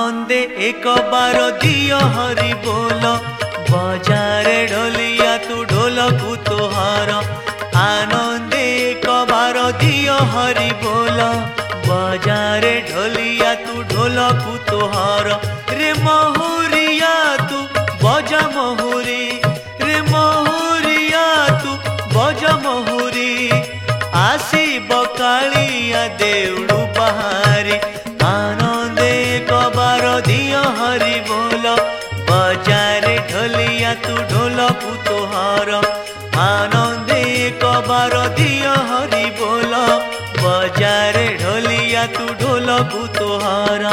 आनंदे एक बार दियो हरि बोल बजारे ढोलिया तू ढोलकु तोहार आनंदे एक बार दियो हरि बोल बजारे ढोलिया तू ढोलकु तोहार रे महुरिया तू बजा महुरी रे महुरिया तू बजा महुरी आसीब कालिया देउड़ू बहारी आनंदे कबार दियो हरि बोल बजारे ढोलिया तू ढोलकु तोहार आनंदे कबार दियो हरि बोल बजारे ढोलिया तू ढोलकु तोहार।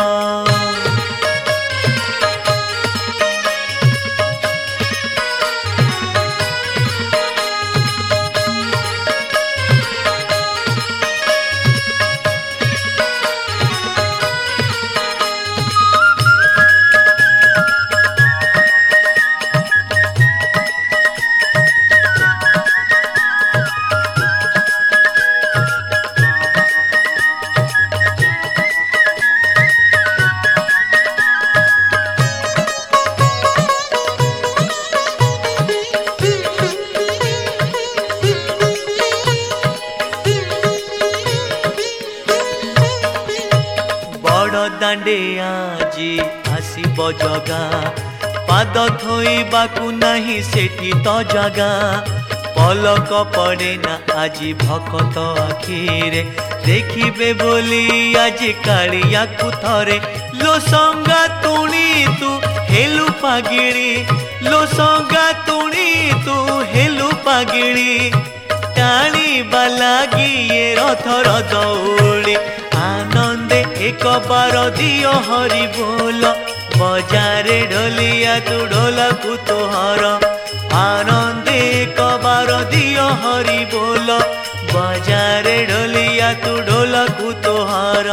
दांडे आजी आसीब जगा पाद थोइबाकू नहीं सेठी तो जगा पलक पड़े ना आजी भकत आखिरे देखिबे बोली आजी कालिया कु थरे लो संगा तुणी तू हेलु पागिणी लो संगा तुणी तू हेलु पागिणी टाणी बालागी ये रथर दौड़ी आनंदे एक बार दियो हरि बोल बजारे ढोलिया तू ढोलकु तोहार आनंदे एक बार दियो हरि बोल बजारे ढोलिया तू ढोलकु तोहार।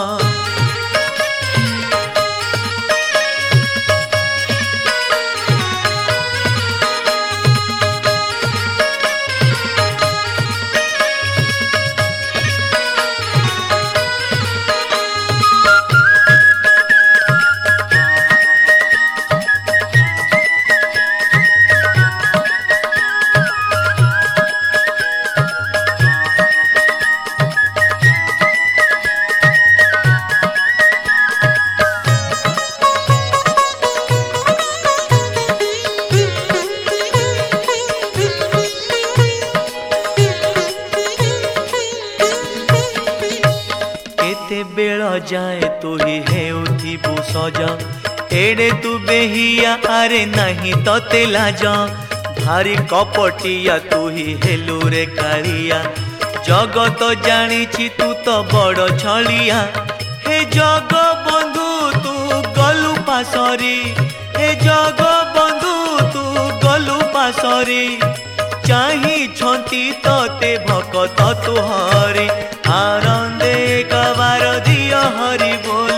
बेल जाए तू ही हेउथिबु सज एड़े तू बेहिया आरे नहीं तते लाज भारी कपटिया तू ही हेलु रे कालिया जगत जानिछि तू तो बड़ छलिया हे जग बंधु तू गलु पासरी हे जग बंधु तू गलु पासरी चाही छंती तते भकत तुहरी आनंदे कबार दियो हरि बोल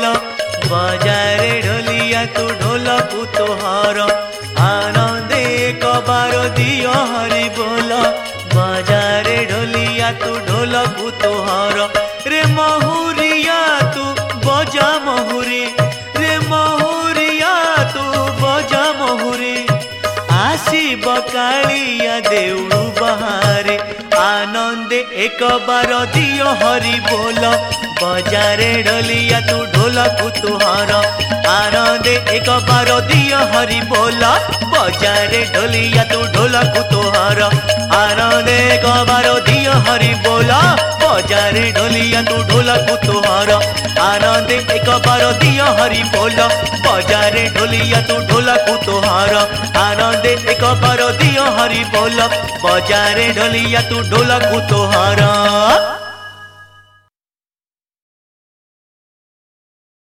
बजारे ढोलिया तू ढोलकु तोहार आनंदे कबार दियो हरि बोल बजारे ढोलिया तू ढोलकु तोहार रे महुरिया तू बजा महुरी रे महुरिया तू बजा महुरी आसीब कालिया देउड़ू बहारे आनंदे एक बार दियो हरि बोल बजारे ढोलिया तू ढोलकु तोहार आनंदे एक बार दियो हरि बोल बजारे ढोलिया तू ढोलकु तोहार आनंदे एक बार दियो हरि बोल बजारे ढोलिया तू ढोलकु तोहार आनंदे एक बार दियो हरि बोल बजारे ढोलिया तू ढोलकु तोहार आनंदे एक बार दियो हरि बोल बजारे ढोलिया तू ढोलकु तोहार।